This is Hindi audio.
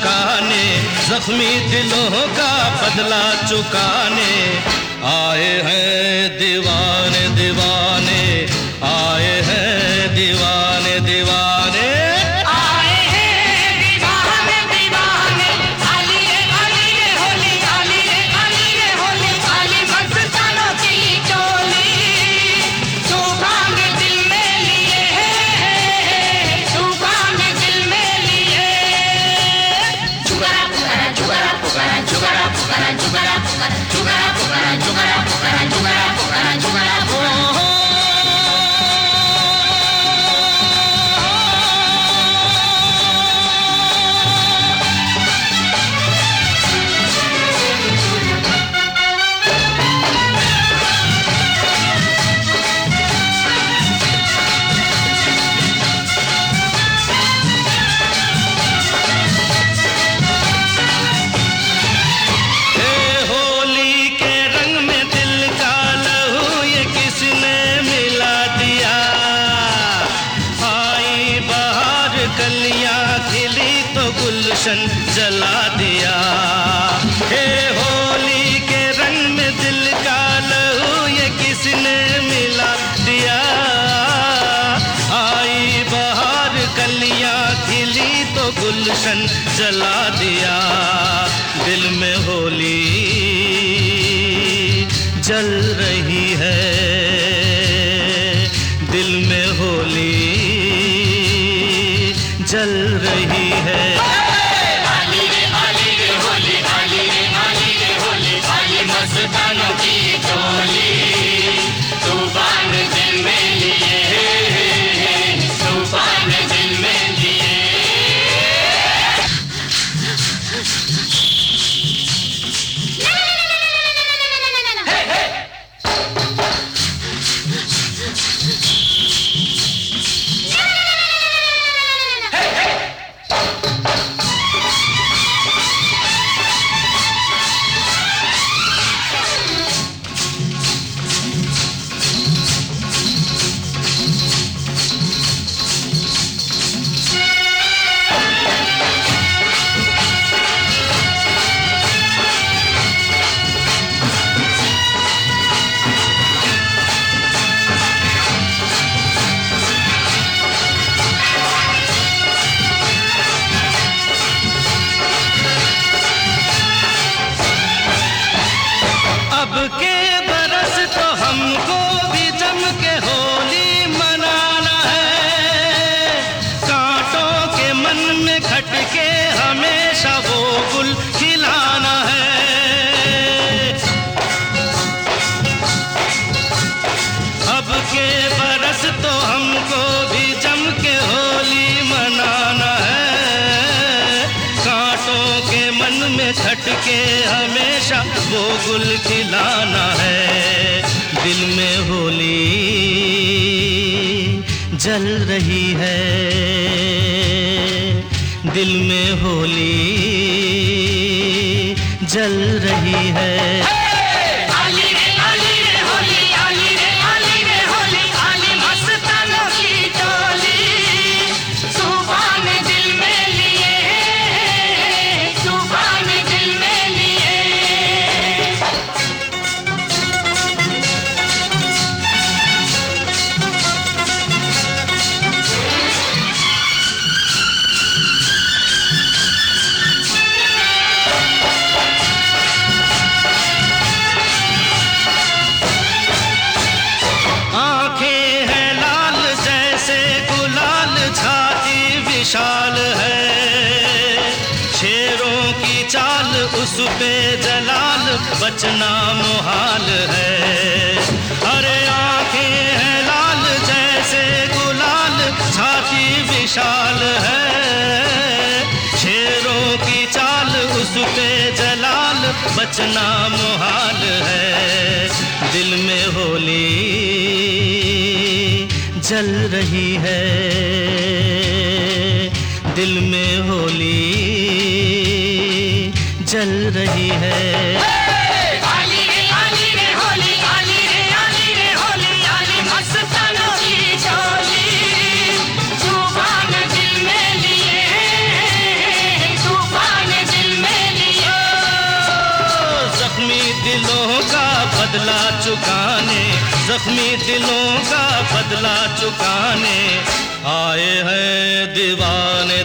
झुकाने, जख्मी दिलों का बदला चुकाने आए हैं दीवाने दीवाने, आए हैं दीवाने दीवाने, आए हैं दीवाने दीवाने। आली रे होली, आली रे होली, आली मस्तानों की टोली। तूफान दिल में लिए, तूफान दिल में लिए। जुगरा पुकारा जुगरा पुकारा जुगरा पुकारा जुगरा पुकारा जुगरा पुकारा जुगरा पुकारा जुगरा पुकारा जुगरा पुकारा। जला दिया हे होली के रंग में दिल का लहू ये किसने मिला दिया। आई बहार कलियां खिली तो गुलशन जला दिया। दिल में होली जल रही है, दिल में होली जल रही है। मस्तानों की टोली। तूफान दिल में लिए, तूफान दिल में लिए। अब के बरस तो हमको भी जम के होली मनाना है। कांटों के मन में खटके हमेशा वो गुल खिलाना है। अब के बरस तो हमको भी जम के होली मनाना है। कांटों के मन में खटके हमेशा वो गुल खिलाना है। दिल में होली जल रही है, दिल में होली जल रही है। आली रे होली, आली रे होली, आली मस्तानों की टोली। तूफान दिल में लिए, तूफान दिल में लिए। विशाल है शेरों की चाल, उस पे जलाल बचना मुहाल है। अरे आंखें हैं लाल जैसे गुलाल, छाती विशाल है। शेरों की चाल, उस पे जलाल बचना मुहाल है। दिल में होली जल रही है, दिल में होली जल रही है। आली रे होली, आली रे होली, आली मस्तानों की टोली। तूफान दिल में लिए, तूफान बदला चुकाने, जख्मी दिलों का बदला चुकाने आए हैं दीवाने